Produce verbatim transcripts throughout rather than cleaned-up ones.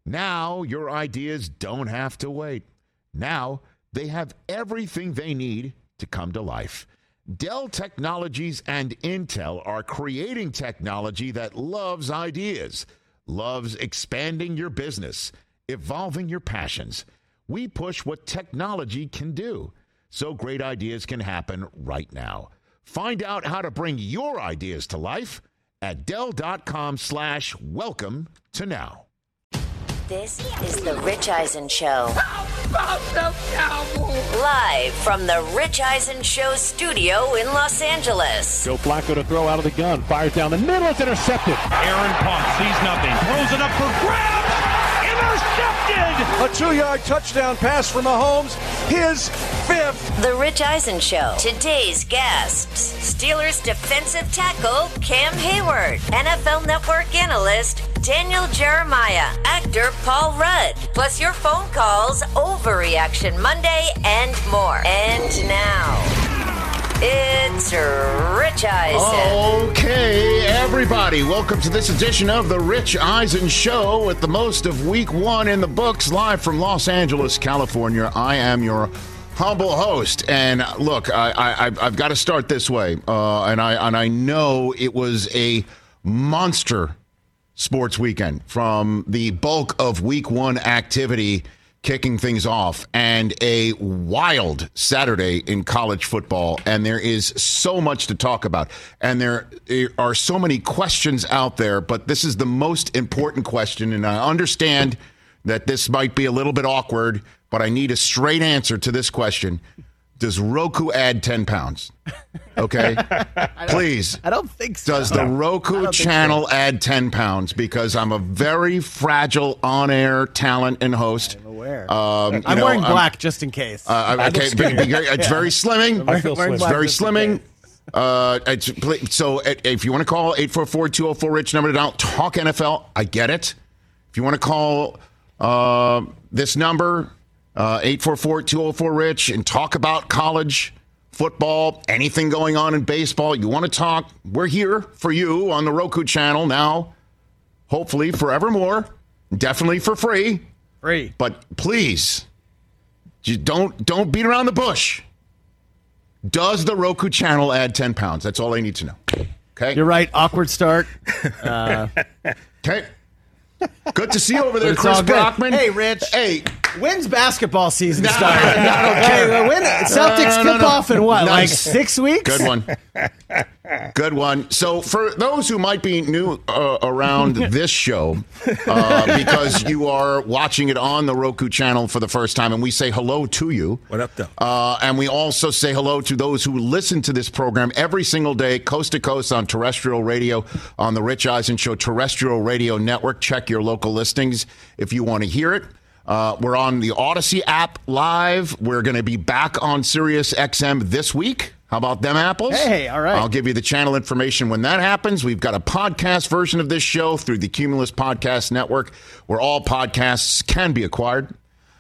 Now your ideas don't have to wait. Now they have everything they need to come to life. Dell Technologies and Intel are creating technology that loves ideas, loves expanding your business, evolving your passions. We push what technology can do, so great ideas can happen right now. Find out how to bring your ideas to life at Dell.com slash welcome to now. This is the Rich Eisen Show. How about the Cowboys? Live from the Rich Eisen Show studio in Los Angeles. Joe Flacco to throw out of the gun. Fires down the middle. It's intercepted. Aaron pumps. Sees nothing. Throws it up for grabs. Intercepted. A two-yard touchdown pass from Mahomes. His fifth. The Rich Eisen Show. Today's guests. Steelers defensive tackle Cam Hayward. N F L Network analyst Daniel Jeremiah. Actor Paul Rudd. Plus your phone calls, Overreaction Monday, and more. And now, it's Rich Eisen. Okay, everybody, welcome to this edition of the Rich Eisen Show with the most of week one in the books, live from Los Angeles, California. I am your humble host, and look, I, I, I've got to start this way, uh, and I and I know it was a monster sports weekend from the bulk of week one activity kicking things off, and a wild Saturday in college football. And there is so much to talk about, and there are so many questions out there, but this is the most important question. And I understand that this might be a little bit awkward, but I need a straight answer to this question. Does Roku add ten pounds? Okay, please. I don't think so. Does the Roku channel so. add ten pounds? Because I'm a very fragile on-air talent and host. I'm aware. Um, I'm know, wearing I'm, black just in case. Uh, okay, be, be, it's very slimming. I feel it's very slimming. Uh, it's, so if you want to call eight four four, two oh four, RICH, number to dial, talk N F L, I get it. If you want to call uh, this number, Uh, eight four four, two oh four, RICH, and talk about college football, anything going on in baseball. You want to talk, we're here for you on the Roku channel now, hopefully forevermore, definitely for free. Free. But please, just don't, don't beat around the bush. Does the Roku channel add ten pounds? That's all I need to know. Okay? You're right. Awkward start. Uh, okay. Good to see you over there, it's Chris all good. Brockman. Hey, Rich. Hey. When's basketball season No, starting? I don't care. Hey, when, Celtics No, no, tip no. off in what, Nice. like six weeks? Good one. Good one. So for those who might be new uh, around this show, uh, because you are watching it on the Roku channel for the first time, and we say hello to you. What up, though? Uh, and we also say hello to those who listen to this program every single day, coast to coast on terrestrial radio, on the Rich Eisen Show terrestrial radio network. Check your local listings if you want to hear it. Uh, we're on the Odyssey app live. We're going to be back on Sirius X M this week. How about them apples? Hey, all right. I'll give you the channel information when that happens. We've got a podcast version of this show through the Cumulus Podcast Network, where all podcasts can be acquired.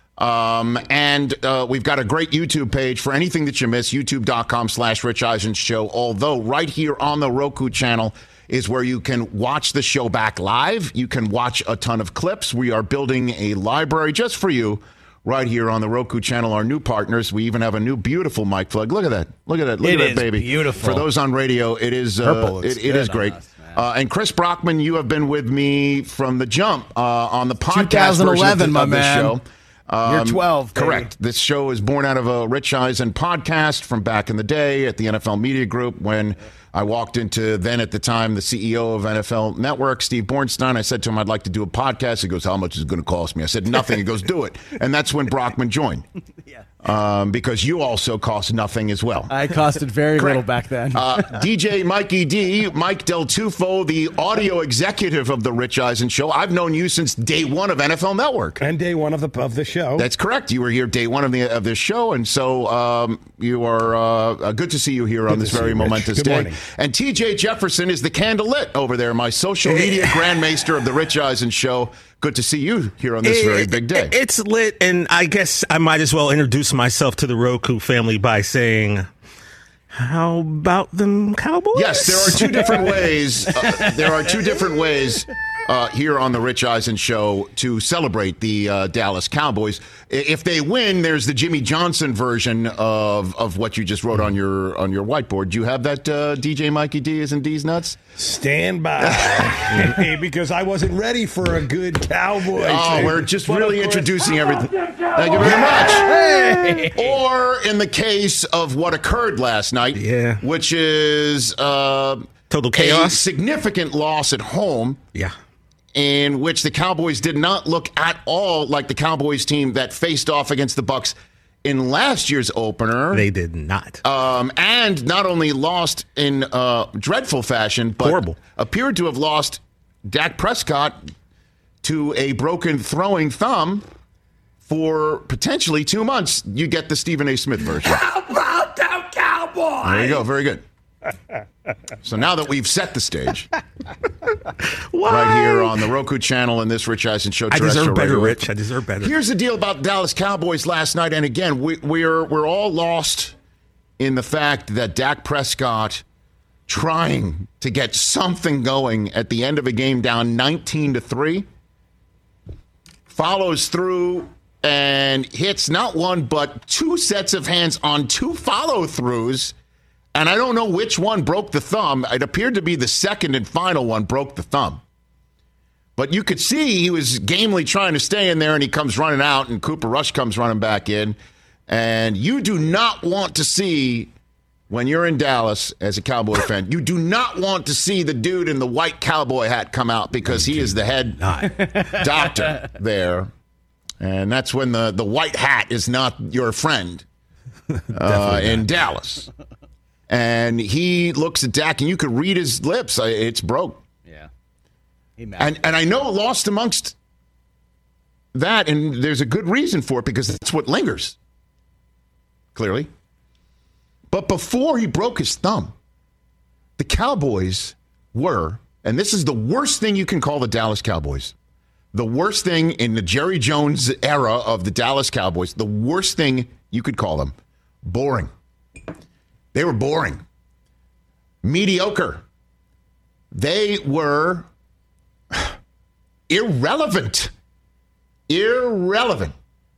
Um, and uh, we've got a great YouTube page for anything that you miss, youtube.com slash Rich Eisen Show. Although right here on the Roku channel is where you can watch the show back live. You can watch a ton of clips. We are building a library just for you right here on the Roku channel, our new partners. We even have a new beautiful mic plug. Look at that. Look at that. Look It at that, is baby. beautiful. For those on radio, it is, uh, it, it is great. Us, uh, and Chris Brockman, you have been with me from the jump uh, on the podcast twenty eleven, version of, my of this man. show. Um, You're twelve, baby. Correct. This show is born out of a Rich Eisen podcast from back in the day at the N F L Media Group when I walked into, then at the time, the C E O of N F L Network, Steve Bornstein. I said to him, I'd like to do a podcast. He goes, how much is it going to cost me? I said, nothing. He goes, do it. And that's when Brockman joined. Yeah. Um, because you also cost nothing as well. I costed very Correct. little back then. uh, D J Mikey D, Mike Del Tufo, the audio executive of the Rich Eisen Show. I've known you since day one of N F L Network. And day one of the of the show. That's correct. You were here day one of the of this show, and so um, you are uh, good to see you here Good on this very you, momentous Good day. morning. And T J Jefferson is the candle lit over there, my social media grandmaster of the Rich Eisen Show. Good to see you here on this it, very big day. It's lit, and I guess I might as well introduce myself to the Roku family by saying, how about them Cowboys? Yes, there are two different ways. Uh, there are two different ways uh, here on the Rich Eisen Show to celebrate the uh, Dallas Cowboys. If they win, there's the Jimmy Johnson version of of what you just wrote on your on your whiteboard. Do you have that, uh, D J Mikey D is in D's nuts? Stand by. Hey, because I wasn't ready for a good Cowboy. Oh, thing. we're just But really of course- introducing everything. Thank you very much. Hey. Or in the case of what occurred last night, Yeah. which is uh, Total a chaos. significant loss at home, Yeah. in which the Cowboys did not look at all like the Cowboys team that faced off against the Bucs in last year's opener. They did not. Um, and not only lost in uh, dreadful fashion, but Horrible. appeared to have lost Dak Prescott to a broken throwing thumb for potentially two months. You get the Stephen A. Smith version. How about them Cowboys? There you go. Very good. So now that we've set the stage right here on the Roku channel and this Rich Eisen Show, I terrestrial deserve better, radio. Rich. I deserve better. Here's the deal about Dallas Cowboys last night, and again, we, we're we're all lost in the fact that Dak Prescott trying to get something going at the end of a game down nineteen to three follows through and hits not one but two sets of hands on two follow-throughs. And I don't know which one broke the thumb. It appeared to be the second and final one broke the thumb. But you could see he was gamely trying to stay in there, and he comes running out, and Cooper Rush comes running back in. And you do not want to see, when you're in Dallas as a Cowboy fan, you do not want to see the dude in the white cowboy hat come out because he is the head doctor there. And that's when the, the white hat is not your friend uh, in Dallas. And he looks at Dak, and you could read his lips. It's broke. Yeah. And and I know lost amongst that, and there's a good reason for it because that's what lingers, clearly. But before he broke his thumb, the Cowboys were, and this is the worst thing you can call the Dallas Cowboys, the worst thing in the Jerry Jones era of the Dallas Cowboys, the worst thing you could call them, boring. They were boring, mediocre. They were irrelevant. Irrelevant.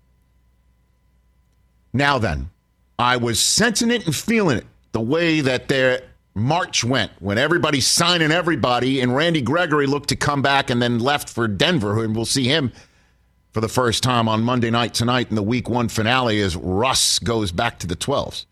Now then, I was sensing it and feeling it, the way that their March went, when everybody's signing everybody, and Randy Gregory looked to come back and then left for Denver, and we'll see him for the first time on Monday night tonight in the week one finale as Russ goes back to the twelves.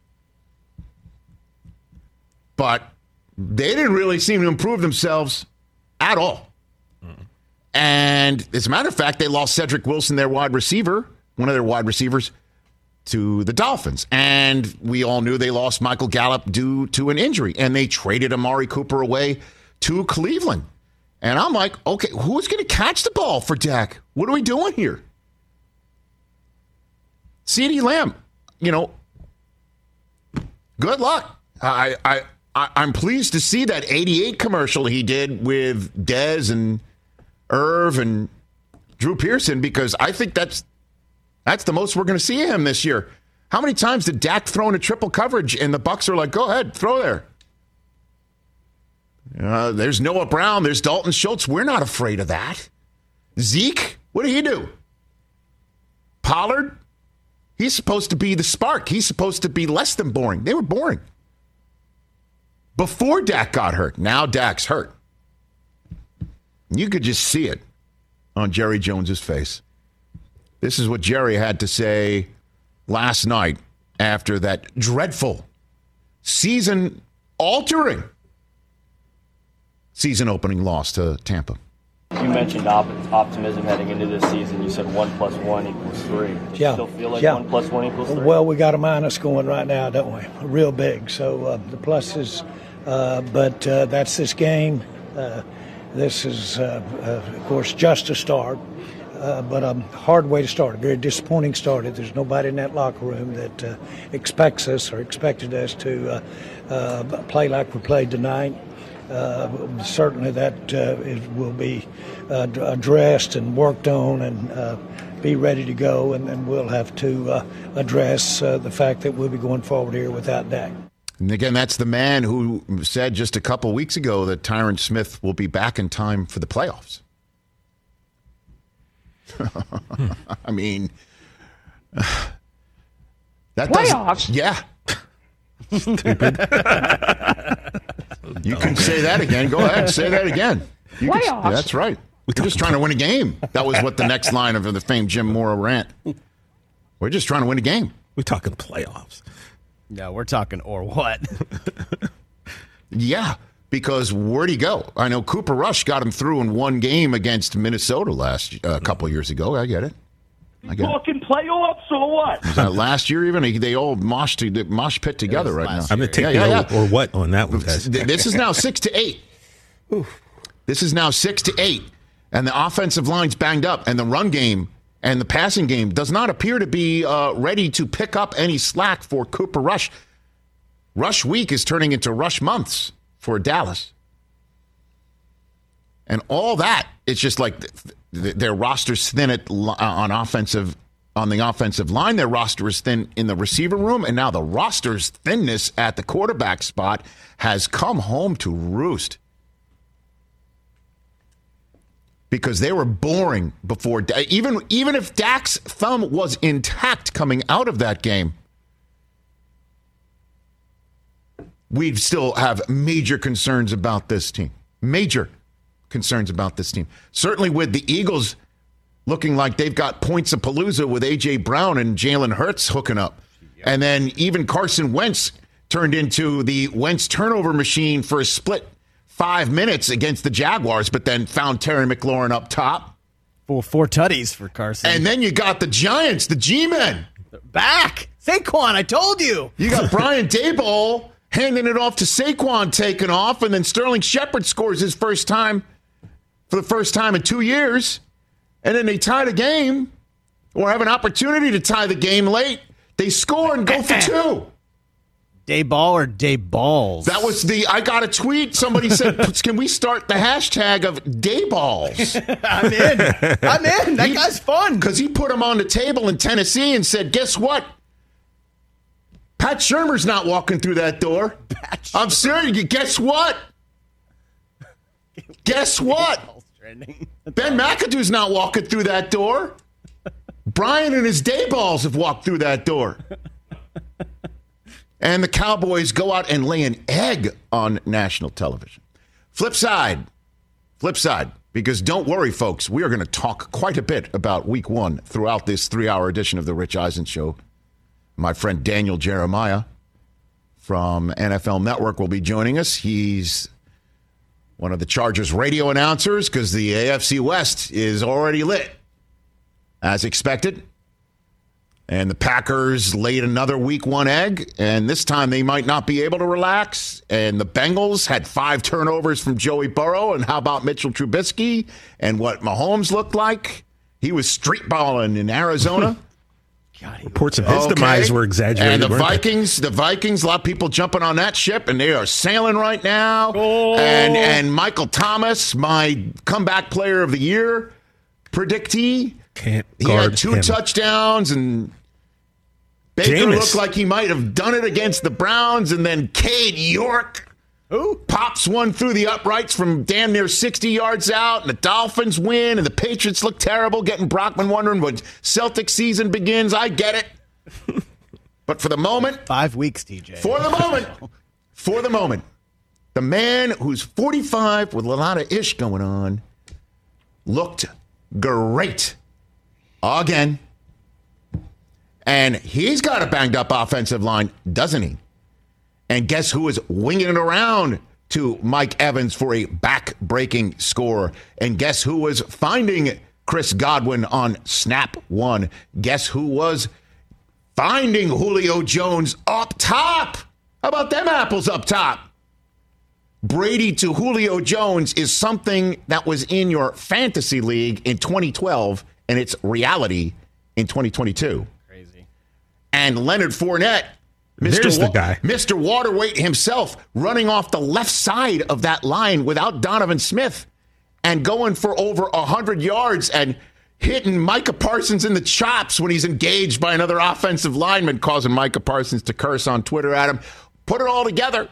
But they didn't really seem to improve themselves at all. Mm. And as a matter of fact, they lost Cedric Wilson, their wide receiver, one of their wide receivers, to the Dolphins. And we all knew they lost Michael Gallup due to an injury. And they traded Amari Cooper away to Cleveland. And I'm like, okay, who's going to catch the ball for Dak? What are we doing here? CeeDee Lamb, you know, good luck. I, I, I, I'm pleased to see that eighty-eight commercial he did with Dez and Irv and Drew Pearson, because I think that's that's the most we're going to see of him this year. How many times did Dak throw into triple coverage and the Bucs are like, go ahead, throw there? Uh, there's Noah Brown. There's Dalton Schultz. We're not afraid of that. Zeke, what did he do? Pollard, he's supposed to be the spark. He's supposed to be less than boring. They were boring before Dak got hurt. Now Dak's hurt. You could just see it on Jerry Jones's face. This is what Jerry had to say last night after that dreadful, season-altering season-opening loss to Tampa. You mentioned op- optimism heading into this season. You said one plus one equals three. Do you Yeah. still feel like yeah. one plus one equals three? Well, we got a minus going right now, don't we? Real big. So uh, the pluses, uh, but uh, that's this game. Uh, this is, uh, uh, of course, just a start, uh, but a hard way to start. A very disappointing start. There's nobody in that locker room that uh, expects us or expected us to uh, uh, play like we played tonight. Uh, certainly that uh, is, will be uh, addressed and worked on and uh, be ready to go, and then we'll have to uh, address uh, the fact that we'll be going forward here without Dak. And again, that's the man who said just a couple weeks ago that Tyron Smith will be back in time for the playoffs. I mean, that Playoffs? doesn't. Yeah. Stupid. You can say that again. Go ahead, say that again. You can- Playoffs? that's right. We're just trying to win a game. That was what the next line of the famed Jim Mora rant. We're just trying to win a game. We're talking playoffs. No, we're talking or what? Yeah, because where'd he go? I know Cooper Rush got him through in one game against Minnesota last a uh, couple of years ago. I get it. I get it. Talking playoffs or what? Was that last year even? They all mosh, to, mosh pit together right now. I'm going to take Yeah, the yeah, or, yeah. or what on that one, guys. This is now six to eight. This is now six to eight. And the offensive line's banged up, and the run game and the passing game does not appear to be uh, ready to pick up any slack for Cooper Rush. Rush week is turning into rush months for Dallas. And all that, it's just like th- th- their roster's thin at, uh, on offensive on the offensive line. Their roster is thin in the receiver room, and now the roster's thinness at the quarterback spot has come home to roost. Because they were boring before. Even, even if Dak's thumb was intact coming out of that game, we'd still have major concerns about this team. Major concerns about this team. Certainly with the Eagles looking like they've got points of Palooza with A J. Brown and Jalen Hurts hooking up. And then even Carson Wentz turned into the Wentz turnover machine for a split five minutes against the Jaguars, but then found Terry McLaurin up top. Four, four tutties for Carson. And then you got the Giants, the G-Men. Back! Saquon, I told you! You got Brian Daboll handing it off to Saquon, taking off, and then Sterling Shepard scores his first time for the first time in two years. And then they tie the game, or have an opportunity to tie the game late. They score and go for two. Day ball or day balls? That was the, I got a tweet. Somebody said, can we start the hashtag of day balls? I'm in. I'm in. That He- guy's fun. Because he put him on the table in Tennessee and said, guess what? Pat Shurmur's not walking through that door. I'm serious. Guess what? Guess what? Ben McAdoo's not walking through that door. Brian and his day balls have walked through that door. And the Cowboys go out and lay an egg on national television. Flip side. Flip side. Because don't worry, folks, we are going to talk quite a bit about week one throughout this three-hour edition of the Rich Eisen Show. My friend Daniel Jeremiah from N F L Network will be joining us. He's one of the Chargers radio announcers because the A F C West is already lit, as expected. And the Packers laid another week one egg, and this time they might not be able to relax. And the Bengals had five turnovers from Joey Burrow. And how about Mitchell Trubisky and what Mahomes looked like? He was street balling in Arizona. God, Reports of his Okay. demise were exaggerated. And the weren't they? Vikings, the Vikings, a lot of people jumping on that ship, and they are sailing right now. And and Michael Thomas, my comeback player of the year predictee, Can't he guard had two him. touchdowns, and Baker Jameis. looked like he might have done it against the Browns, and then Cade York Who? pops one through the uprights from damn near sixty yards out, and the Dolphins win, and the Patriots look terrible, getting Brockman wondering when Celtic season begins. I get it. But for the moment, Five weeks, T J. for the moment, for the moment, the man who's forty-five with a lot of ish going on looked great again. And he's got a banged up offensive line, doesn't he? And guess who is winging it around to Mike Evans for a back-breaking score? And guess who was finding Chris Godwin on snap one? Guess who was finding Julio Jones up top? How about them apples up top? Brady to Julio Jones is something that was in your fantasy league in twenty twelve, and it's reality in twenty twenty-two. Crazy. And Leonard Fournette, Mister There's the Wa- guy. Mister Waterweight himself, running off the left side of that line without Donovan Smith and going for over one hundred yards and hitting Micah Parsons in the chops when he's engaged by another offensive lineman, causing Micah Parsons to curse on Twitter at him. Put it all together.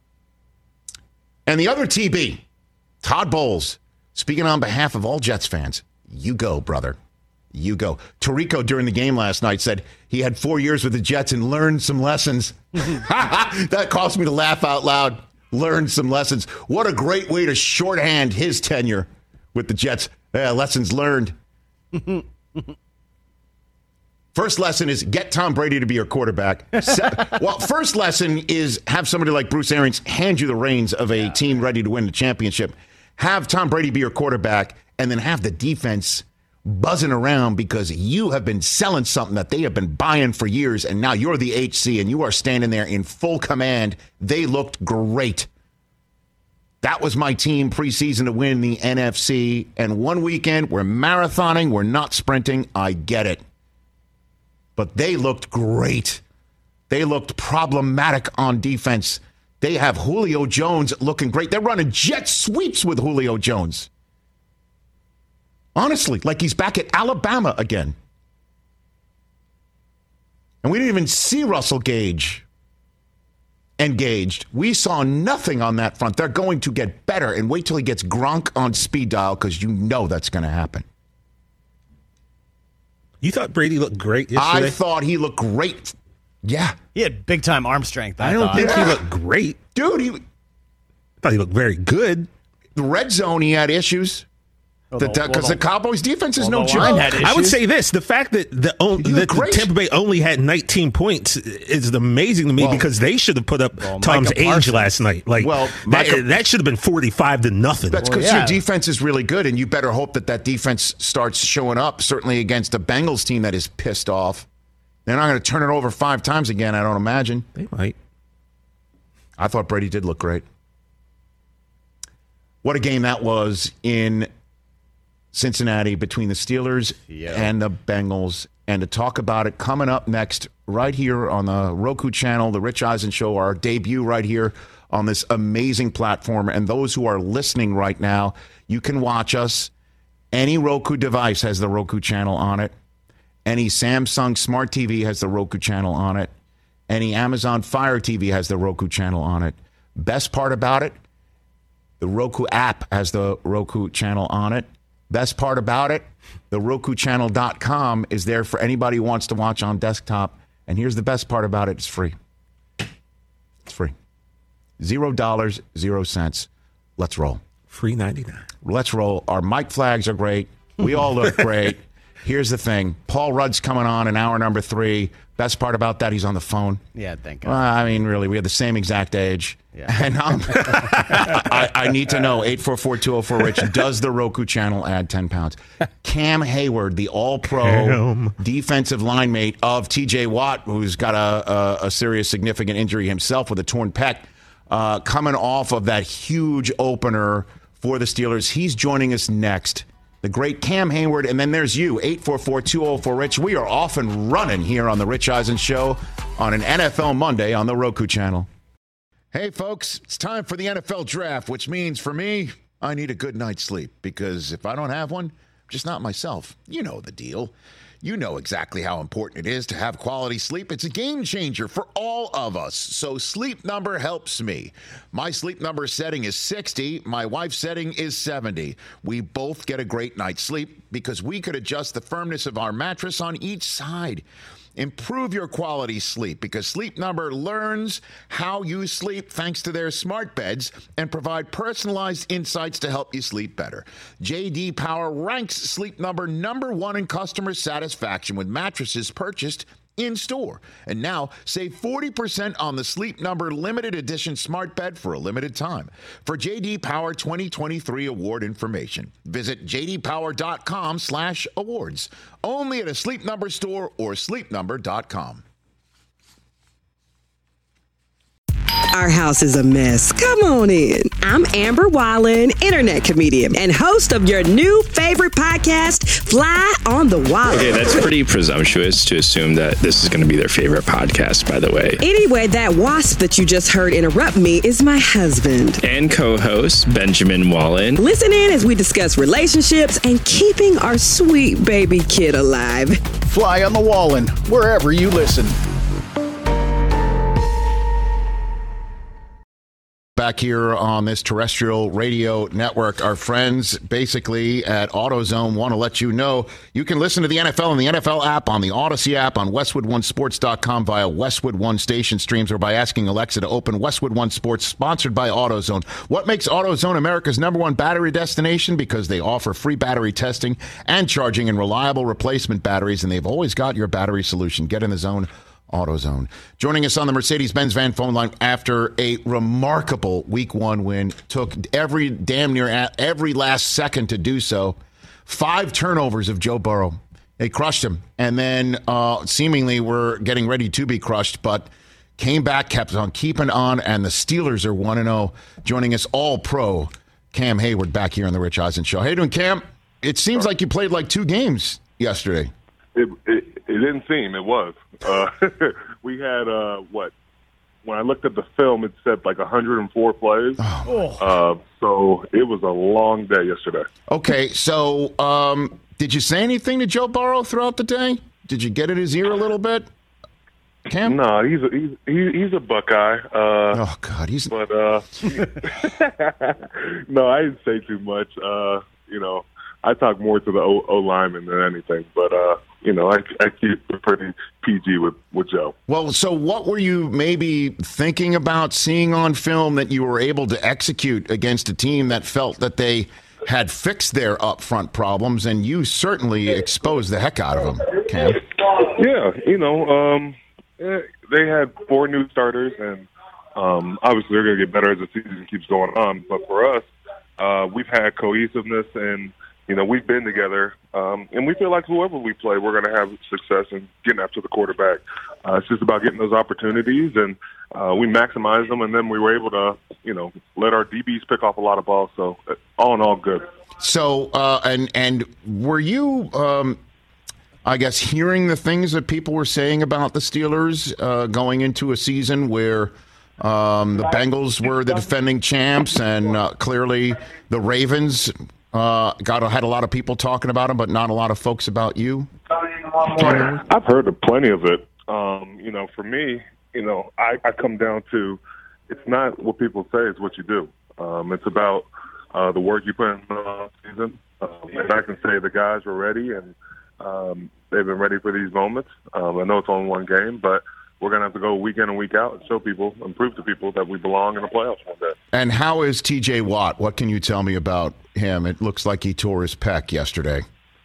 And the other T B, Todd Bowles, speaking on behalf of all Jets fans, you go, brother. You go. Tirico during the game last night said he had four years with the Jets and learned some lessons. That caused me to laugh out loud. Learned some lessons. What a great way to shorthand his tenure with the Jets. Yeah, lessons learned. First lesson is get Tom Brady to be your quarterback. Se- well, first lesson is have somebody like Bruce Arians hand you the reins of a team ready to win the championship. Have Tom Brady be your quarterback, and then have the defense buzzing around because you have been selling something that they have been buying for years, and now you're the H C, and you are standing there in full command. They looked great. That was my team preseason to win the N F C, and one weekend, we're marathoning, we're not sprinting. I get it. But they looked great. They looked problematic on defense. They have Julio Jones looking great. They're running jet sweeps with Julio Jones. Honestly, like he's back at Alabama again. And we didn't even see Russell Gage engaged. We saw nothing on that front. They're going to get better. And wait till he gets Gronk on speed dial because you know that's going to happen. You thought Brady looked great yesterday? I thought he looked great. Yeah. He had big-time arm strength, I, I don't thought. think Yeah. he looked great. Dude, he, I thought he looked very good. the red zone, he had issues. Oh, Because the- the, well, the Cowboys defense is well, no the line joke. had I would issues. say this: the fact that the, on, He that looked great. Tampa Bay only had nineteen points is amazing to me Well- because they should have put up Well, Tom's Micah age Parsons. last night. Like, Well, that, Micah- that should have been forty-five to nothing. That's Well, because yeah. your defense is really good, and you better hope that that defense starts showing up, certainly against a Bengals team that is pissed off. They're not going to turn it over five times again, I don't imagine. They might. I thought Brady did look great. What a game that was in Cincinnati between the Steelers Yeah. and the Bengals. And to talk about it coming up next right here on the Roku channel, The Rich Eisen Show, our debut right here on this amazing platform. And those who are listening right now, you can watch us. Any Roku device has the Roku channel on it. Any Samsung Smart T V has the Roku channel on it. Any Amazon Fire T V has the Roku channel on it. Best part about it, the Roku app has the Roku channel on it. Best part about it, the Roku Channel dot com is there for anybody who wants to watch on desktop. And here's the best part about it, it's free. It's free. Zero dollars, zero cents. Let's roll. Free ninety-nine. Let's roll. Our mic flags are great. We all look great. Here's the thing. Paul Rudd's coming on in hour number three. Best part about that, he's on the phone. Yeah, thank Well, God. I mean, really, we have the same exact age. Yeah. And um, I, I need to know, eight four four, two oh four, Rich, does the Roku channel add ten pounds? Cam Hayward, the all-pro Cam. defensive line mate of T J Watt, who's got a, a, a serious, significant injury himself with a torn pec, uh, coming off of that huge opener for the Steelers. He's joining us next. The great Cam Hayward, and then there's you, eight four four, two oh four, Rich. We are off and running here on the Rich Eisen Show on an N F L Monday on the Roku channel. Hey, folks, it's time for the N F L Draft, which means for me, I need a good night's sleep because if I don't have one, I'm just not myself. You know the deal. You know exactly how important it is to have quality sleep. It's a game changer for all of us. So Sleep Number helps me. My Sleep Number setting is sixty. My wife's setting is seventy. We both get a great night's sleep because we could adjust the firmness of our mattress on each side. Improve your quality sleep because Sleep Number learns how you sleep thanks to their smart beds and provide personalized insights to help you sleep better. J D Power ranks Sleep Number number one in customer satisfaction with mattresses purchased in store. And now save forty percent on the Sleep Number limited edition smart bed for a limited time. For J D Power twenty twenty-three award information, visit j d power dot com slash awards. Only at a Sleep Number store or sleep number dot com. Our house is a mess. Come on in. I'm Amber Wallen, internet comedian and host of your new favorite podcast, Fly on the Wall. Okay, that's pretty presumptuous to assume that this is going to be their favorite podcast, by the way. Anyway, that wasp that you just heard interrupt me is my husband. And co-host Benjamin Wallen. Listen in as we discuss relationships and keeping our sweet baby kid alive. Fly on the Wallen, wherever you listen. Back here on this terrestrial radio network, our friends basically at AutoZone want to let you know you can listen to the N F L on the N F L app, on the Odyssey app, on Westwood One Sports dot com via Westwood One station streams, or by asking Alexa to open Westwood One Sports, sponsored by AutoZone. What makes AutoZone America's number one battery destination? Because they offer free battery testing and charging and reliable replacement batteries, and they've always got your battery solution. Get in the zone. AutoZone. Joining us on the Mercedes-Benz van phone line after a remarkable week one win, took every damn near every last second to do so. Five turnovers of Joe Burrow. They crushed him, and then uh, seemingly were getting ready to be crushed, but came back, kept on keeping on, and the Steelers are one and oh. Joining us, all-pro Cam Hayward back here on the Rich Eisen Show. How you doing, Cam? It seems like you played like two games yesterday. It, it, it didn't seem. It was. Uh, we had, uh, what, when I looked at the film, it said like one hundred four plays. Oh. Uh, so it was a long day yesterday. Okay, so um, did you say anything to Joe Burrow throughout the day? Did you get in his ear a little bit, Cam? No, he's a, he's, he, he's a Buckeye. Uh, oh, God. he's. But, uh, no, I didn't say too much. Uh, you know, I talk more to the O, o lineman than anything, but, uh, you know, I, I keep it pretty P G with, with Joe. Well, so what were you maybe thinking about seeing on film that you were able to execute against a team that felt that they had fixed their up-front problems, and you certainly exposed the heck out of them, Cam? Yeah, you know, um, they had four new starters, and um, obviously they're going to get better as the season keeps going on. But for us, uh, we've had cohesiveness, and you know, we've been together, um, and we feel like whoever we play, we're going to have success in getting after the quarterback. Uh, it's just about getting those opportunities, and uh, we maximize them, and then we were able to, you know, let our D Bs pick off a lot of balls. So all in all, good. So, uh, and and were you, um, I guess, hearing the things that people were saying about the Steelers uh, going into a season where um, the Bengals were the defending champs, and uh, clearly the Ravens Uh, got had a lot of people talking about him, but not a lot of folks about you? I've heard of plenty of it. Um, you know, for me, you know, I, I come down to it's not what people say, it's what you do. Um, it's about uh, the work you put in the season. Um, and I can say the guys were ready, and um, they've been ready for these moments. Um, I know it's only one game, but we're going to have to go week in and week out and show people and prove to people that we belong in the playoffs one day. And how is T J Watt? What can you tell me about him? It looks like he tore his pec yesterday.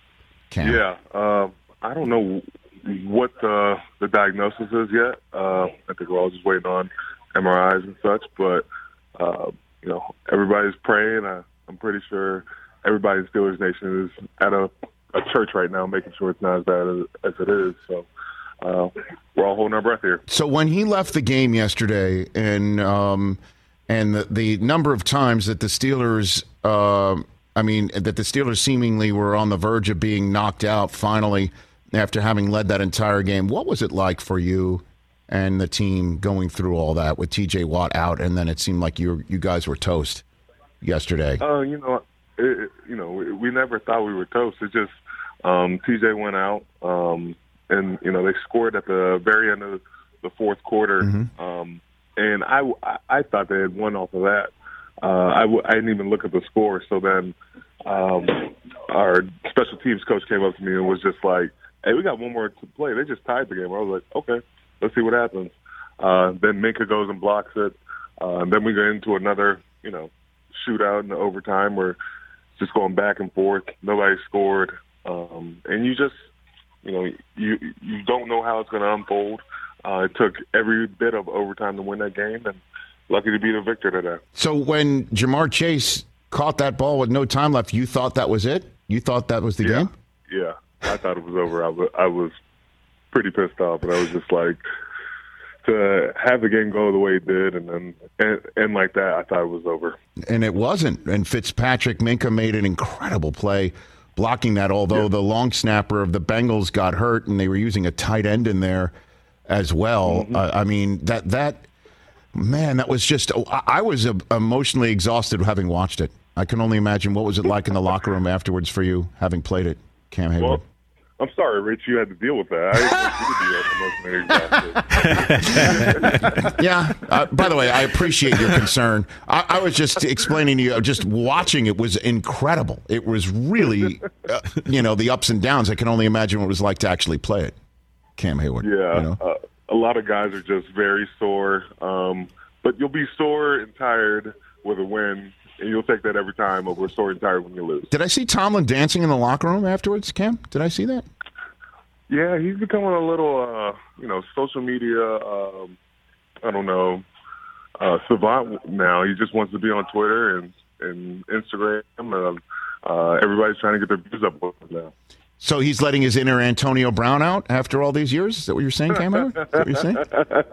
Cam. Yeah. Uh, I don't know what the, the diagnosis is yet. Uh, I think we're all just waiting on M R Is and such. But, uh, you know, everybody's praying. I, I'm pretty sure everybody in Steelers Nation is at a, a church right now making sure it's not as bad as, as it is. So, Uh, we're all holding our breath here. So when he left the game yesterday, and um, and the, the number of times that the Steelers, uh, I mean, that the Steelers seemingly were on the verge of being knocked out finally after having led that entire game, what was it like for you and the team going through all that with T J Watt out, and then it seemed like you you guys were toast yesterday? Uh, you know, it, you know, we, we never thought we were toast. It just um, T J went out. Um, And, you know, they scored at the very end of the fourth quarter. Mm-hmm. Um, and I, I thought they had won off of that. Uh, I, w- I didn't even look at the score. So then um, our special teams coach came up to me and was just like, hey, we got one more to play. They just tied the game. I was like, okay, let's see what happens. Uh, then Minka goes and blocks it. Uh, and then we go into another, you know, shootout in the overtime where it's just going back and forth. Nobody scored. Um, and you just, You know, you you don't know how it's going to unfold. Uh, it took every bit of overtime to win that game, and lucky to be the victor today. So when Jamar Chase caught that ball with no time left, you thought that was it? You thought that was the yeah. game? Yeah, I thought it was over. I was, I was pretty pissed off, and I was just like, to have the game go the way it did and then and, and like that, I thought it was over. And it wasn't. And Fitzpatrick Minka made an incredible play blocking that, although yeah. the long snapper of the Bengals got hurt and they were using a tight end in there as well. Mm-hmm. Uh, I mean, that, that man, that was just, I was uh, emotionally exhausted having watched it. I can only imagine what was it like in the locker room afterwards for you, having played it, Cam Hayward. Well, I'm sorry, Rich, you had to deal with that. I yeah. Uh, by the way, I appreciate your concern. I, I was just explaining to you, just watching it was incredible. It was really, uh, you know, the ups and downs. I can only imagine what it was like to actually play it. Cam Hayward. Yeah. You know? uh, a lot of guys are just very sore. Um, but you'll be sore and tired with a win, and you'll take that every time over sore and tired when you lose. Did I see Tomlin dancing in the locker room afterwards, Cam? Did I see that? Yeah, he's becoming a little, uh, you know, social media, um, I don't know, uh, savant now. He just wants to be on Twitter and, and Instagram. And, uh, everybody's trying to get their views up with him now. So he's letting his inner Antonio Brown out after all these years? Is that what you're saying, Cam? Is that what you're saying?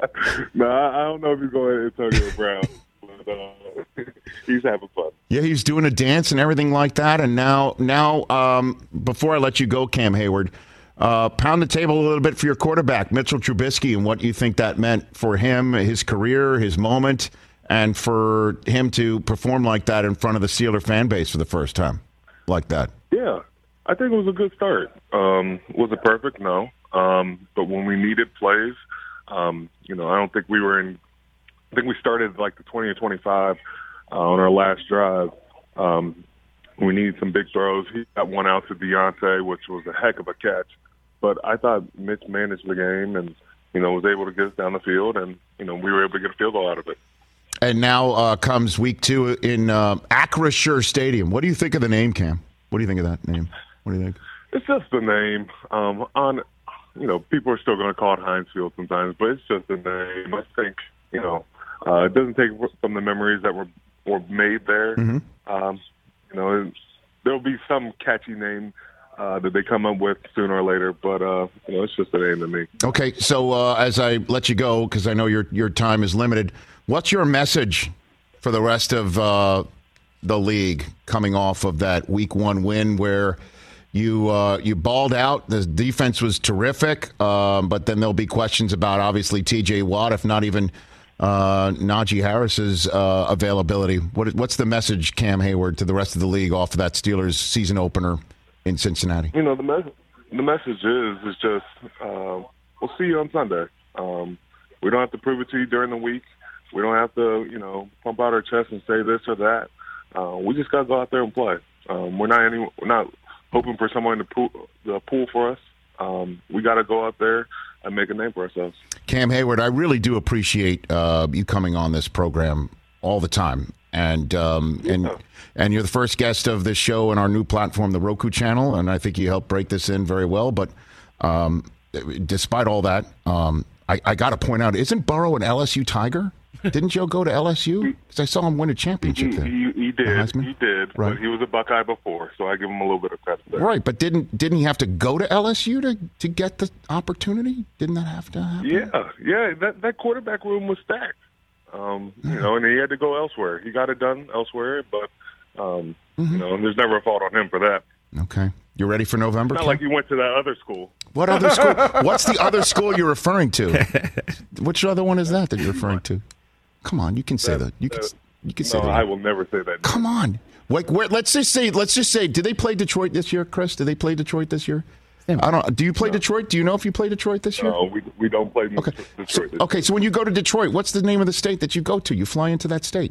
No, I don't know if he's going Antonio Brown. But, uh, he's having fun. Yeah, he's doing a dance and everything like that. And now, now, um, before I let you go, Cam Hayward, uh, pound the table a little bit for your quarterback, Mitchell Trubisky, and what you think that meant for him, his career, his moment, and for him to perform like that in front of the Steeler fan base for the first time, like that. Yeah, I think it was a good start. Um, was it perfect? No. Um, but when we needed plays, um, you know, I don't think we were in. I think we started like the twenty or twenty-five uh, on our last drive. Um, we needed some big throws. He got one out to Deontay, which was a heck of a catch. But I thought Mitch managed the game and, you know, was able to get us down the field, and, you know, we were able to get a field goal out of it. And now uh, comes week two in uh, Acrisure Stadium. What do you think of the name, Cam? What do you think of that name? What do you think? It's just the name. Um, on, you know, people are still going to call it Heinz Field sometimes, but it's just the name. I think, you know, uh, it doesn't take from the memories that were were made there. Mm-hmm. Um, you know, there'll be some catchy name uh, that they come up with sooner or later, but uh, you know, it's just a name to me. Okay, so uh, as I let you go, because I know your your time is limited, what's your message for the rest of uh, the league coming off of that week one win where you uh, you balled out? The defense was terrific, um, but then there'll be questions about obviously T J Watt, if not even uh, Najee Harris's uh, availability. What what's the message, Cam Hayward, to the rest of the league off of that Steelers season opener in Cincinnati? You know, the message the message is is just uh, we'll see you on Sunday. Um, we don't have to prove it to you during the week. We don't have to, you know, pump out our chest and say this or that. Uh, we just got to go out there and play. Um, we're not any, we're not hoping for someone to pull, to pull for us. Um, we got to go out there and make a name for ourselves. Cam Hayward, I really do appreciate uh, you coming on this program all the time, and um, yeah. and and you're the first guest of this show on our new platform, the Roku channel, and I think you helped break this in very well. But um, despite all that, um, I, I got to point out, isn't Burrow an L S U Tiger? Didn't Joe go to L S U? Because I saw him win a championship he, there. He, he did. He did. Right. But he was a Buckeye before, so I give him a little bit of credit there. Right, but didn't didn't he have to go to L S U to, to get the opportunity? Didn't that have to happen? Yeah, yeah. That that quarterback room was stacked. Um, you know, and he had to go elsewhere. He got it done elsewhere, but um, mm-hmm. you know, there's never a fault on him for that. Okay, you ready for November? It's not Kim? like he went to that other school. What other school? What's the other school you're referring to? Which other one is that that you're referring to? Come on, you can say that. that. You can. Uh, you can say no, that. I will never say that. Come on, like where? Let's just say. Let's just say. Did they play Detroit this year, Chris? Did they play Detroit this year? I don't. Do you play no. Detroit? Do you know if you play Detroit this year? No, we we don't play okay. Detroit. So, this okay, so when you go to Detroit, what's the name of the state that you go to? You fly into that state.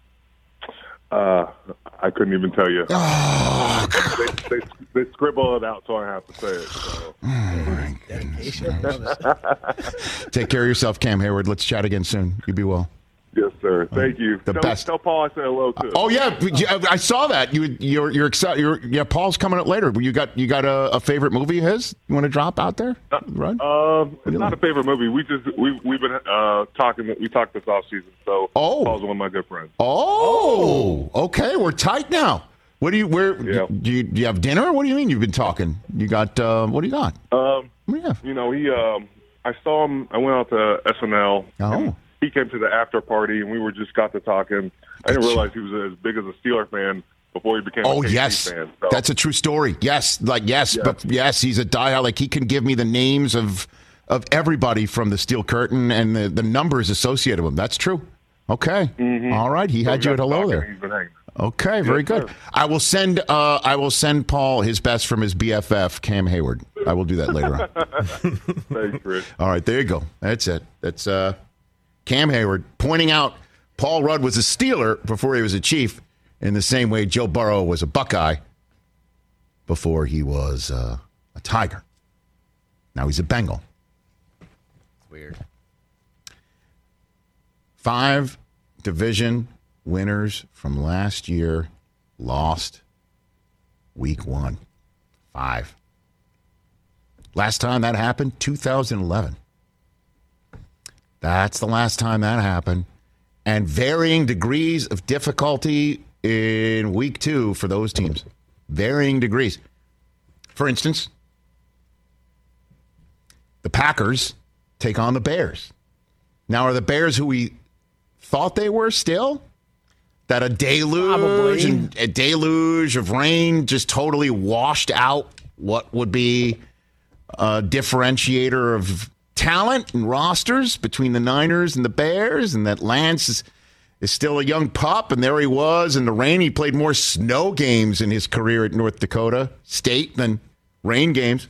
Uh, I couldn't even tell you. Oh, they, they, they scribble it out, so I have to say it. So. Oh, my dedication. Take care of yourself, Cam Hayward. Let's chat again soon. You be well. Yes, sir. Thank you. The tell, best. Tell Paul I said hello too. Oh yeah, I saw that. You you're you're excited. You're, yeah, Paul's coming up later. You got you got a, a favorite movie of his? You want to drop out there? Uh, right? Um, it's not like? a favorite movie. We just we we've been uh, talking. We talked this off season. So oh. Paul's one of my good friends. Oh, okay. We're tight now. What do you where? Yeah. Do you do you have dinner? What do you mean you've been talking? You got uh, what do you got? Um, what do you have? You know, he. Um, I saw him. I went out to S N L. Oh. He came to the after party, and we were just got to talking. I didn't realize he was as big as a Steeler fan before he became oh, a K C yes. fan. So. That's a true story. Yes, like yes, yes. but yes, he's a diehard. Like he can give me the names of of everybody from the Steel Curtain and the, the numbers associated with him. That's true. Okay. Mm-hmm. All right. He so had you at hello talking, there. He's been hanging. Okay, very good. I will send uh, I will send Paul his best from his B F F, Cam Hayward. I will do that later on. Thanks, Rich. All right, there you go. That's it. That's uh, Cam Hayward pointing out Paul Rudd was a Steeler before he was a Chief, in the same way Joe Burrow was a Buckeye before he was uh, a Tiger. Now he's a Bengal. Weird. Five division winners from last year lost week one. Five. Last time that happened, two thousand eleven. That's the last time that happened. And varying degrees of difficulty in week two for those teams. Varying degrees. For instance, the Packers take on the Bears. Now, are the Bears who we thought they were still? That a deluge, and a deluge of rain just totally washed out what would be a differentiator of talent and rosters between the Niners and the Bears, and that Lance is, is still a young pup, and there he was in the rain. He played more snow games in his career at North Dakota State than rain games.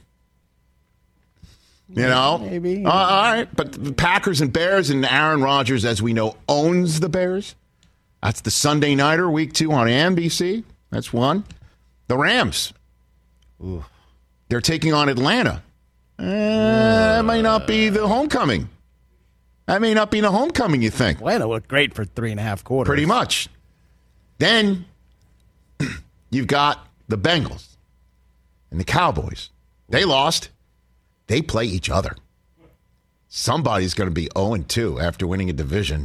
You know? Maybe. Uh, all right, but the Packers and Bears, and Aaron Rodgers, as we know, owns the Bears. That's the Sunday Nighter, week two on N B C. That's one. The Rams. Ooh. They're taking on Atlanta. Uh, that may not be the homecoming. That may not be the homecoming, you think. Atlanta looked great for three and a half quarters. Pretty much. Then you've got the Bengals and the Cowboys. They lost. They play each other. Somebody's going to be oh and two after winning a division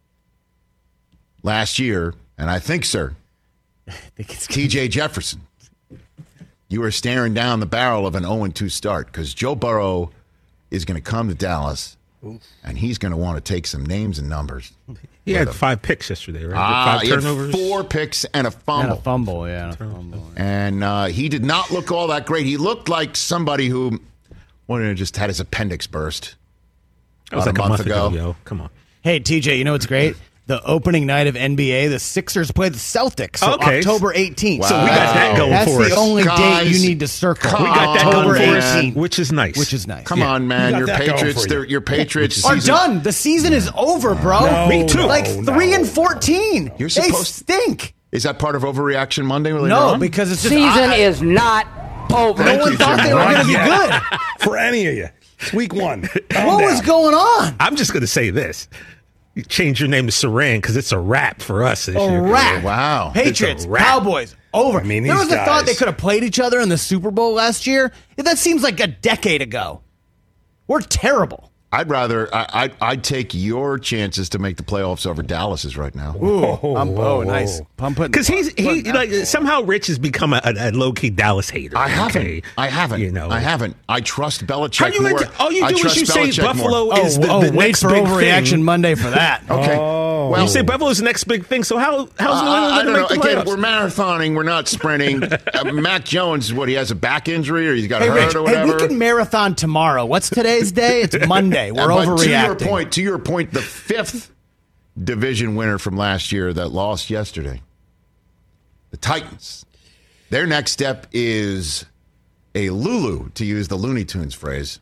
last year. And I think, sir, I think it's T J Jefferson, you are staring down the barrel of an oh and two start, because Joe Burrow is going to come to Dallas, and he's going to want to take some names and numbers. He had five picks yesterday, right? Ah, five he had turnovers. four picks and a fumble. And a fumble, yeah. And, a fumble. and uh, he did not look all that great. He looked like somebody who wanted to just had his appendix burst. That was about like a month, ago. ago, yo. Come on. Hey, T J, you know what's great? The opening night of N B A, the Sixers play the Celtics on Okay. October eighteenth. Wow. So we got that going That's for the us. only Guys, date you need to circle. come We got that October going for us, eighteenth. which is nice. Which is nice. Come Yeah. on, man. You Your got that going Patriots, for you. they're- your Patriots Are season. done. The season is over, bro. No, Me too. Like no, three no. and fourteen. You're they supposed- stink. Is that part of Overreaction Monday? Later No, on? because it's just Season I, is not over. no Thank one you, thought Jim. they were Not going to be yet. good. For any of you. It's week one. Calm What down. was going on? I'm just going to say this. You change your name to Saran because it's a wrap for us this A year. wrap. Wow. Patriots, It's a wrap. Cowboys, over. I mean, there these was a thought guys- they could have played each other in the Super Bowl last year. That seems like a decade ago. We're terrible. I'd rather I, I'd, I'd take your chances to make the playoffs over Dallas's right now. Ooh, I'm, oh, nice. I'm putting Because he's he putting like that- somehow Rich has become a, a, a low key Dallas hater. I haven't. okay? I haven't. You know, I haven't. I trust Belichick How you more. into- all you I do is trust you say Belichick Buffalo more. is oh, the, oh, the wait next for big overreaction thing. Monday for that. Okay. Oh. Well, You say Buffalo's the next big thing. So how how's New Uh, England I going don't to know. make the Again, playoffs? we're marathoning. We're not sprinting. uh, Mac Jones, what, he has a back injury or he's got Hey, hurt Rich, or hey, whatever? we can marathon tomorrow. What's today's day? It's Monday. We're Uh, but overreacting. To your point, to your point, the fifth division winner from last year that lost yesterday, the Titans. Their next step is a Lulu, to use the Looney Tunes phrase.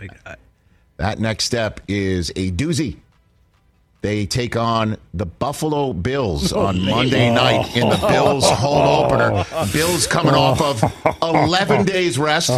That next step is a doozy. They take on the Buffalo Bills on Monday night in the Bills home opener. Bills coming off of eleven days rest,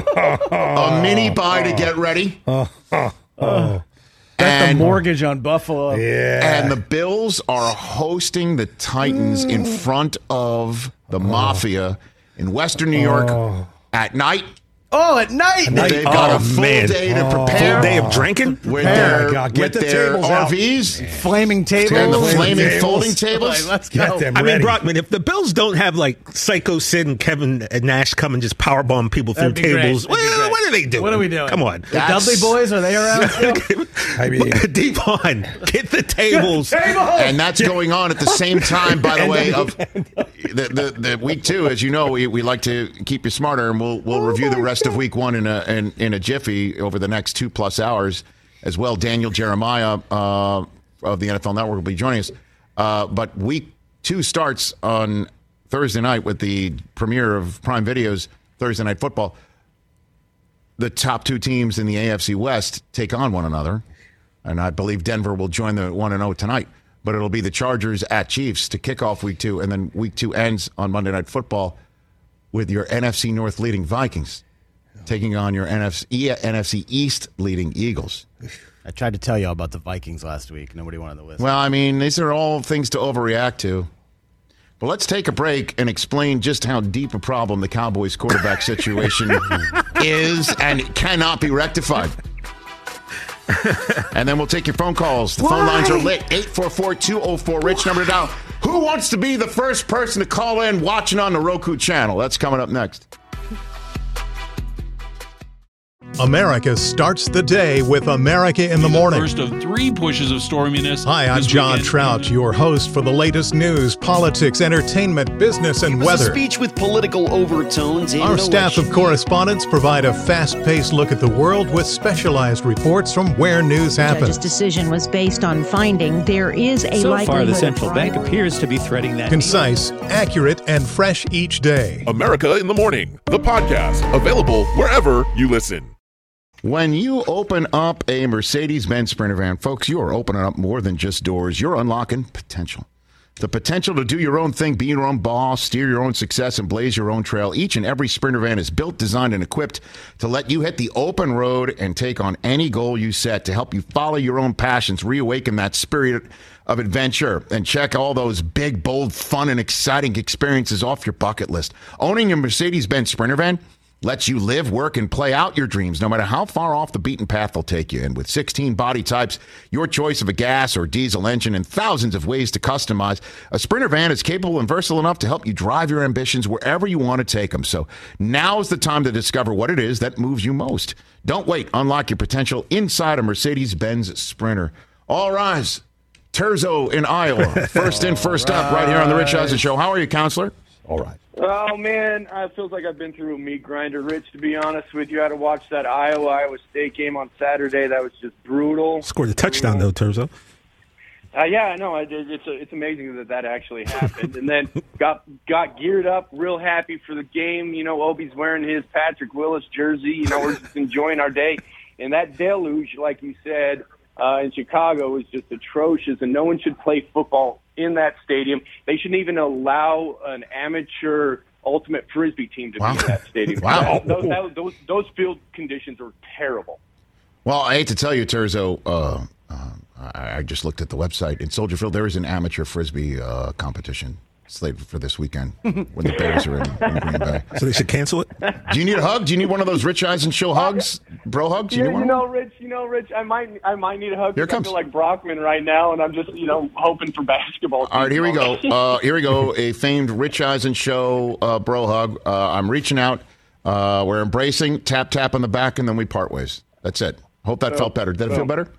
a mini bye to get ready. Got And- the mortgage on Buffalo. Yeah. And the Bills are hosting the Titans in front of the Mafia in Western New York at night. Oh, at night. They've got Oh, a full man. day to Oh. prepare. Full day of drinking? With Oh, their, my God. Get with the their tables out. R Vs Flaming tables. and the Flaming flaming tables. folding tables. Like, let's Get go. them I mean, ready. Brockman, if the Bills don't have like Psycho Sid and Kevin Nash come and just powerbomb people through That'd be great. tables, That'd be well, great. what are they doing? What are we doing? Come on. The That's- Dudley boys, are they around still? I mean, Devon, get the tables. And that's going on at the same time, by the way, of the, the, the week two. As you know, we, we like to keep you smarter, and we'll we'll review the rest of week one in a in, in a jiffy over the next two plus hours as well. Daniel Jeremiah uh, of the N F L Network will be joining us. Uh, but week two starts on Thursday night with the premiere of Prime Video's Thursday Night Football. The top two teams in the A F C West take on one another, and I believe Denver will join the one and oh tonight. But it'll be the Chargers at Chiefs to kick off week two, and then week two ends on Monday Night Football with your N F C North leading Vikings taking on your N F C, N F C East leading Eagles. I tried to tell you all about the Vikings last week. Nobody wanted to listen. Well, I mean, these are all things to overreact to. But let's take a break and explain just how deep a problem the Cowboys quarterback situation is and cannot be rectified. And then we'll take your phone calls. The Why? phone lines are lit. eight four four, two oh four, RICH. Number to dial. Who wants to be the first person to call in watching on the Roku channel? That's coming up next. America starts the day with America in the Morning. First of three pushes of storminess. Hi, I'm John weekend. Trout, your host for the latest news, politics, entertainment, business, and it was weather. A speech with political overtones. Our staff of correspondents provide a fast-paced look at the world with specialized reports from where news happens. The judge's decision was based on finding there is a so likelihood. So far, the central bank appears to be threading that. Concise, accurate, and fresh each day. America in the Morning, the podcast, available wherever you listen. When you open up a Mercedes-Benz Sprinter van, folks, you are opening up more than just doors. You're unlocking potential. The potential to do your own thing, be your own boss, steer your own success, and blaze your own trail. Each and every Sprinter van is built, designed, and equipped to let you hit the open road and take on any goal you set, to help you follow your own passions, reawaken that spirit of adventure, and check all those big, bold, fun, and exciting experiences off your bucket list. Owning a Mercedes-Benz Sprinter van lets you live, work, and play out your dreams, no matter how far off the beaten path they'll take you. And with sixteen body types, your choice of a gas or diesel engine, and thousands of ways to customize, a Sprinter van is capable and versatile enough to help you drive your ambitions wherever you want to take them. So now's the time to discover what it is that moves you most. Don't wait. Unlock your potential inside a Mercedes-Benz Sprinter. All rise. Terzo in Iowa. First in, first up, right here on the Rich Eisen Show. How are you, counselor? All right. Oh, man, it feels like I've been through a meat grinder, Rich, to be honest with you. I had to watch that Iowa-Iowa State game on Saturday. That was just brutal. Scored a touchdown, though, Terzo. Uh, yeah, I know. It, it's a, it's amazing that that actually happened. And then got got geared up, real happy for the game. You know, Obi's wearing his Patrick Willis jersey. You know, we're just enjoying our day. And that deluge, like you said, uh, in Chicago was just atrocious, and no one should play football in that stadium. They shouldn't even allow an amateur ultimate Frisbee team to wow. be in that stadium. Wow. Those, that, those, those field conditions are terrible. Well, I hate to tell you, Terzo, uh, uh, I, I just looked at the website. In Soldier Field, there is an amateur Frisbee uh, competition slated for this weekend when the Bears are in, in Green Bay. So they should cancel it? Do you need a hug? Do you need one of those Rich Eisen Show hugs? Bro hugs? You, you, you know, Rich, you know, Rich, I might I might need a hug. Here it comes. I feel like Brockman right now, and I'm just, you know, hoping for basketball. All right, here we go. Uh, here we go. A famed Rich Eisen Show uh, bro hug. Uh, I'm reaching out. Uh, we're embracing, tap, tap on the back, and then we part ways. That's it. Hope that so, felt better. Did so. it feel better?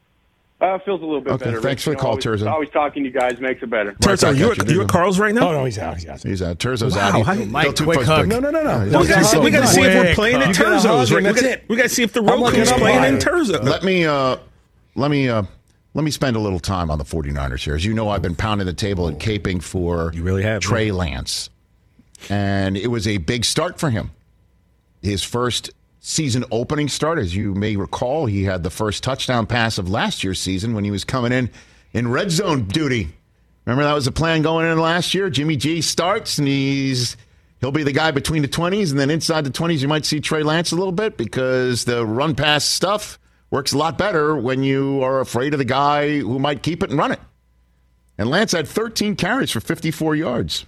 Uh, it feels a little bit okay, better. Thanks Rich. for the call, always, Terzo. Always talking to you guys makes it better. Terzo, Right you, you, you at Carl's right now? Oh, no, he's out. He's out. He's out. Terzo's wow, out. How, Mike, quick hug. No, no, no, no. no we got to see, we gotta see if we're playing in Terzo's. Right? We got we to see if the Roku's playing in Terzo. Let me, uh, let me, uh, let me spend a little time on the 49ers here. As you know, I've been pounding the table and caping for you really have, Trey man. Lance. And it was a big start for him. His first season opening start, as you may recall, he had the first touchdown pass of last year's season when he was coming in in red zone duty. Remember that was the plan going in last year? Jimmy G starts, and he's he'll be the guy between the twenties, and then inside the twenties you might see Trey Lance a little bit because the run-pass stuff works a lot better when you are afraid of the guy who might keep it and run it. And Lance had thirteen carries for fifty-four yards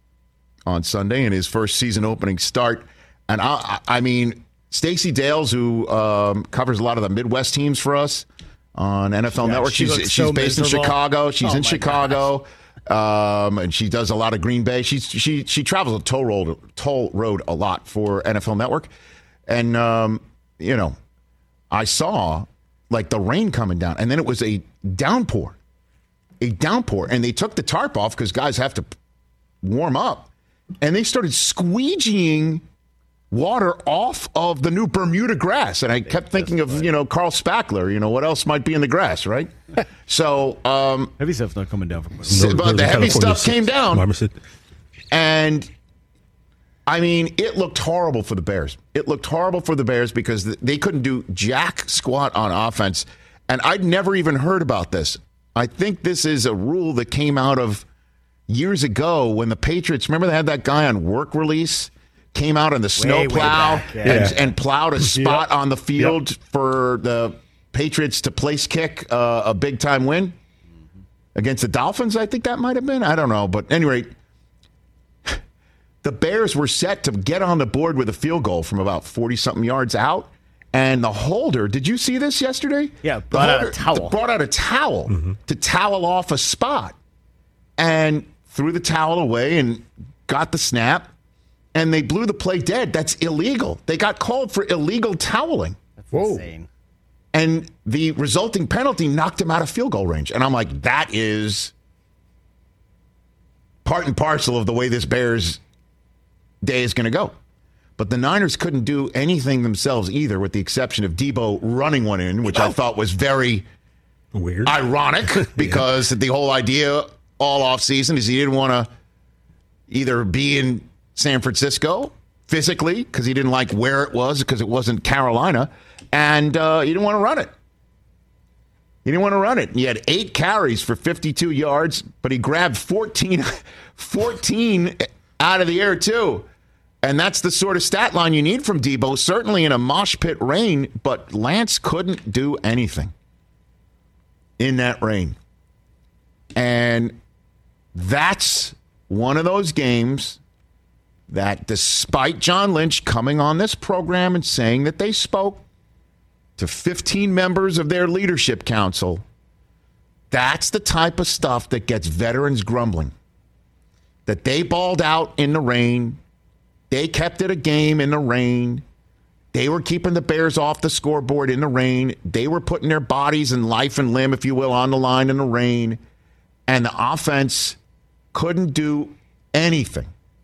on Sunday in his first season opening start. And I, I mean, Stacey Dales, who um, covers a lot of the Midwest teams for us on N F L yeah, Network, she she's she's she's so based miserable. in Chicago. She's oh in Chicago, um, and she does a lot of Green Bay. She's she she travels a toll road toll road a lot for N F L Network, and um, you know, I saw like the rain coming down, and then it was a downpour, a downpour, and they took the tarp off because guys have to warm up, and they started squeegeeing water off of the new Bermuda grass. And I kept thinking of, you know, Carl Spackler. You know, what else might be in the grass, right? So, um, heavy stuff's not coming down from no, but the heavy stuff came down. And, I mean, it looked horrible for the Bears. It looked horrible for the Bears because they couldn't do jack squat on offense. And I'd never even heard about this. I think this is a rule that came out of years ago when the Patriots, remember they had that guy on work release? Came out in the snow plow yeah. and, Yeah. and plowed a spot Yep. on the field Yep. for the Patriots to place kick uh, a big time win against the Dolphins. I think that might have been. I don't know. But anyway, the Bears were set to get on the board with a field goal from about forty something yards out. And the holder, did you see this yesterday? Yeah, The brought out a holder towel. Brought out a towel Mm-hmm. to towel off a spot and threw the towel away and got the snap. And they blew the play dead. That's illegal. They got called for illegal toweling. That's insane. And the resulting penalty knocked him out of field goal range. And I'm like, that is part and parcel of the way this Bears day is going to go. But the Niners couldn't do anything themselves either, with the exception of Debo running one in, which I thought was very weird, ironic, because the whole idea all offseason is he didn't want to either be in San Francisco physically because he didn't like where it was because it wasn't Carolina, and uh, he didn't want to run it. He didn't want to run it. He had eight carries for fifty-two yards, but he grabbed fourteen, fourteen out of the air too. And that's the sort of stat line you need from Debo, certainly in a mosh pit rain, but Lance couldn't do anything in that rain. And that's one of those games that, despite John Lynch coming on this program and saying that they spoke to fifteen members of their leadership council, that's the type of stuff that gets veterans grumbling. That they balled out in the rain. They kept it a game in the rain. They were keeping the Bears off the scoreboard in the rain. They were putting their bodies and life and limb, if you will, on the line in the rain. And the offense couldn't do anything.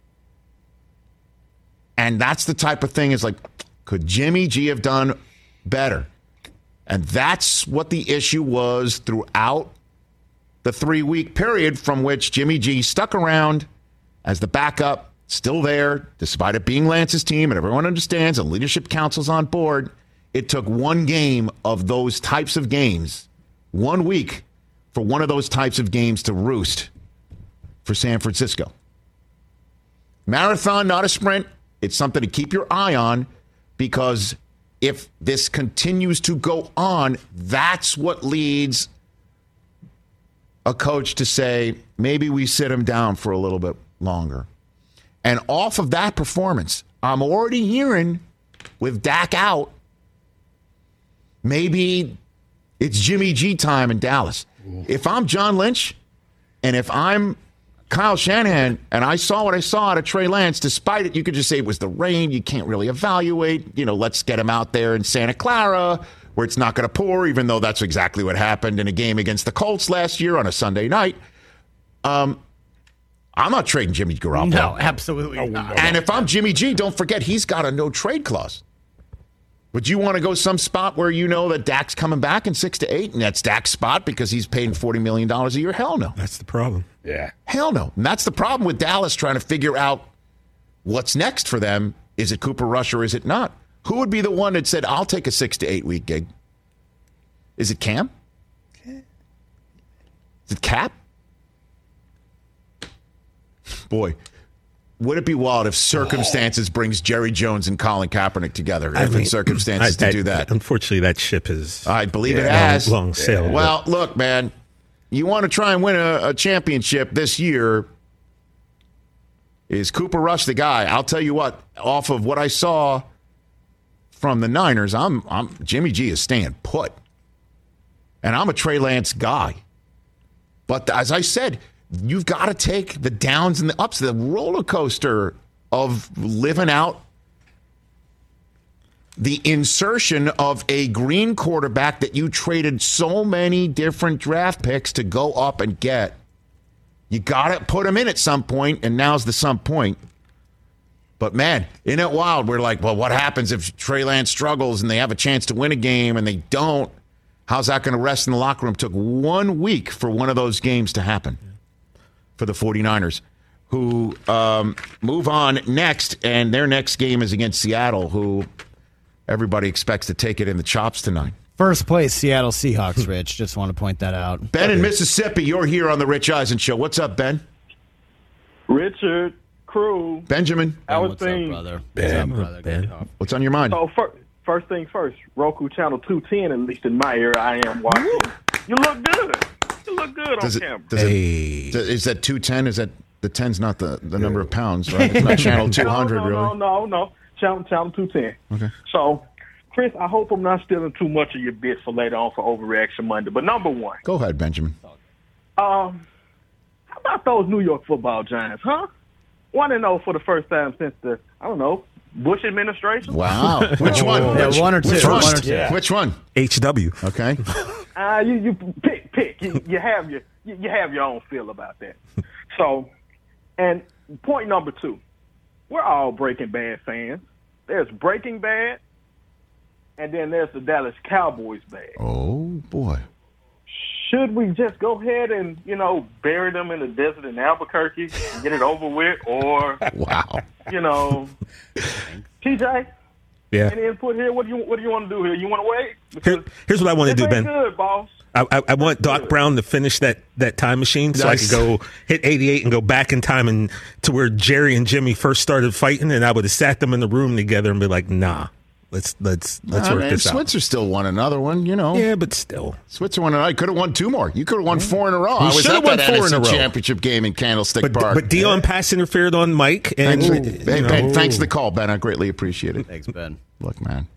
And that's the type of thing is like, could Jimmy G have done better? And that's what the issue was throughout the three-week period from which Jimmy G stuck around as the backup, still there, despite it being Lance's team, and everyone understands, and leadership council's on board. It took one game of those types of games, one week, for one of those types of games to roost for San Francisco. Marathon, not a sprint. It's something to keep your eye on, because if this continues to go on, that's what leads a coach to say, maybe we sit him down for a little bit longer. And off of that performance, I'm already hearing, with Dak out, maybe it's Jimmy G time in Dallas. If I'm John Lynch, and if I'm Kyle Shanahan, and I saw what I saw out of Trey Lance, despite it, you could just say it was the rain. You can't really evaluate. You know, let's get him out there in Santa Clara where it's not going to pour, even though that's exactly what happened in a game against the Colts last year on a Sunday night. Um, I'm not trading Jimmy Garoppolo. No, absolutely not. And if I'm Jimmy G, don't forget he's got a no-trade clause. Would you want to go some spot where you know that Dak's coming back in six to eight, and that's Dak's spot because he's paying forty million dollars a year? Hell no. That's the problem. Yeah. Hell no. And that's the problem with Dallas trying to figure out what's next for them. Is it Cooper Rush or is it not? Who would be the one that said, I'll take a six to eight week gig? Is it Cam? Is it Cap? Boy, would it be wild if circumstances oh. brings Jerry Jones and Colin Kaepernick together? If I mean, in circumstances I, I, to do that. Unfortunately, that ship is. I believe yeah, it has. Long, long sailed. Well, look, man, you want to try and win a, a championship this year. Is Cooper Rush the guy? I'll tell you what, off of what I saw from the Niners, I'm, I'm Jimmy G is staying put. And I'm a Trey Lance guy. But as I said, you've got to take the downs and the ups, the roller coaster of living out the insertion of a green quarterback that you traded so many different draft picks to go up and get. You got to put him in at some point, and now's the some point. But, man, isn't it wild? We're like, well, what happens if Trey Lance struggles and they have a chance to win a game and they don't? How's that going to rest in the locker room? It took one week for one of those games to happen for the 49ers, who um, move on next, and their next game is against Seattle, who everybody expects to take it in the chops tonight. First place, Seattle Seahawks, Rich. Just want to point that out. Ben in Mississippi, you're here on the Rich Eisen Show. What's up, Ben? Richard, crew. Benjamin. How Ben, was what's up, things? brother? Ben. What's up, brother? Ben. What's on your mind? So, fir- first things first, Roku channel two ten, at least in my area, I am watching. You look good. You look good Does on it, camera. does Hey. it, is that two ten? Is that the ten's not the, the number of pounds, right? It's not channel two hundred, no, no, really. No, no, no. Channel, channel two ten. Okay. So, Chris, I hope I'm not stealing too much of your bits for later on for Overreaction Monday. But number one, Go ahead, Benjamin. um, how about those New York football Giants, huh? one and oh for the first time since the, I don't know, Bush administration. Wow. Which one? Yeah, Which, one or two. Which One one? or two. Yeah. Which one? H W. Okay. Uh, you, you pick, pick. You, you have your, you, you have your own feel about that. So, and point number two, we're all Breaking Bad fans. There's Breaking Bad, and then there's the Dallas Cowboys bad. Oh, boy. Should we just go ahead and, you know, bury them in the desert in Albuquerque and get it over with? Or, wow, you know, T J, Yeah. any input here? What do you What do you want to do here? You want to wait? Here, here's what I want to This do, ain't Ben. good, boss. I, I, I want Doc Brown to finish that, that time machine so Nice. I could go hit eighty-eight and go back in time and to where Jerry and Jimmy first started fighting, and I would have sat them in the room together and be like, "Nah, let's let's let's Nah, work man, this out." Switzer still won another one, you know. Yeah, but still, Switzer won another. Could have won two more. You could have won four in a row. He I was should've at won that four N F C in a row. championship game in Candlestick But Park. but Dion pass interfered on Mike, and Thanks, you hey, know, Ben, thanks for the call, Ben. I greatly appreciate it. Thanks, Ben. Look, man.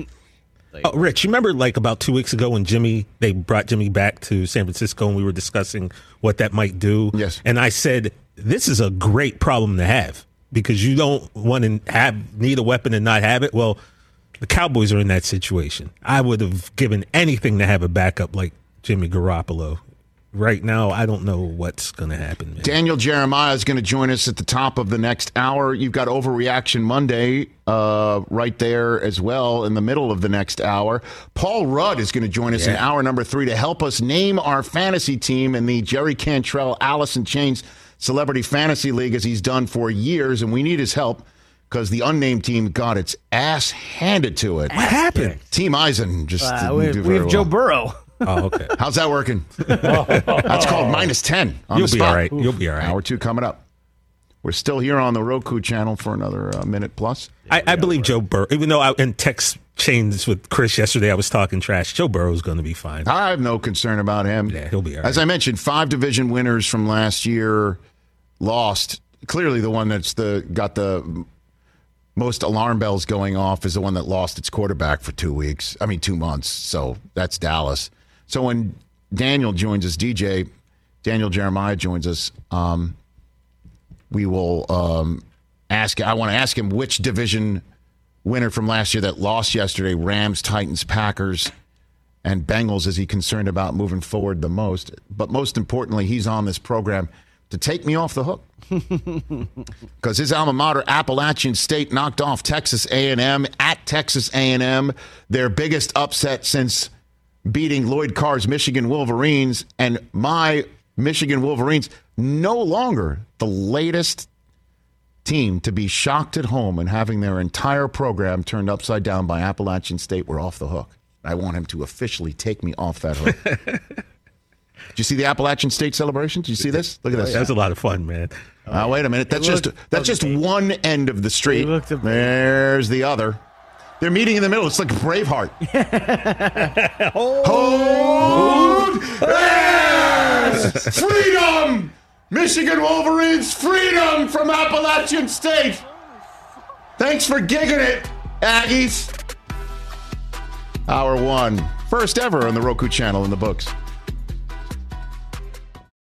Oh, Rich, you remember like about two weeks ago when Jimmy, they brought Jimmy back to San Francisco and we were discussing what that might do? Yes. And I said, this is a great problem to have because you don't want to have, need a weapon and not have it. Well, the Cowboys are in that situation. I would have given anything to have a backup like Jimmy Garoppolo. Right now, I don't know what's going to happen, man. Daniel Jeremiah is going to join us at the top of the next hour. You've got Overreaction Monday uh, right there as well in the middle of the next hour. Paul Rudd is going to join us in Yeah. hour number three to help us name our fantasy team in the Jerry Cantrell, Allison Chains Celebrity Fantasy League, as he's done for years, and we need his help because the unnamed team got its ass handed to it. What happened? Team Eisen just Uh, didn't we, do we very have Joe well. Burrow. Oh, okay. How's that working? That's called minus ten on You'll the be spot. all right. You'll be all right. Hour two coming up. We're still here on the Roku channel for another uh, minute plus. I, I believe Joe Burrow, even though I, in text chains with Chris yesterday, I was talking trash. Joe Burrow's going to be fine. I have no concern about him. Yeah, he'll be all right. As I mentioned, five division winners from last year lost. Clearly, the one that's the got the most alarm bells going off is the one that lost its quarterback for two weeks. I mean, two months. So that's Dallas. So when Daniel joins us, D J, Daniel Jeremiah joins us, um, we will um, ask. I want to ask him which division winner from last year that lost yesterday, Rams, Titans, Packers, and Bengals, is he concerned about moving forward the most? But most importantly, he's on this program to take me off the hook. Because his alma mater, Appalachian State, knocked off Texas A and M at Texas A and M, their biggest upset since beating Lloyd Carr's Michigan Wolverines, and my Michigan Wolverines no longer the latest team to be shocked at home and having their entire program turned upside down by Appalachian State. We're off the hook. I want him to officially take me off that hook. Did you see the Appalachian State celebration? Did you see this? Look at this. That was a lot of fun, man. Uh, wait a minute. That's just that's just one end of the street. There's the other. They're meeting in the middle. It's like Braveheart. Hold fast! Freedom! Michigan Wolverines, freedom from Appalachian State. Thanks for gigging it, Aggies. Hour one. First ever on the Roku channel in the books.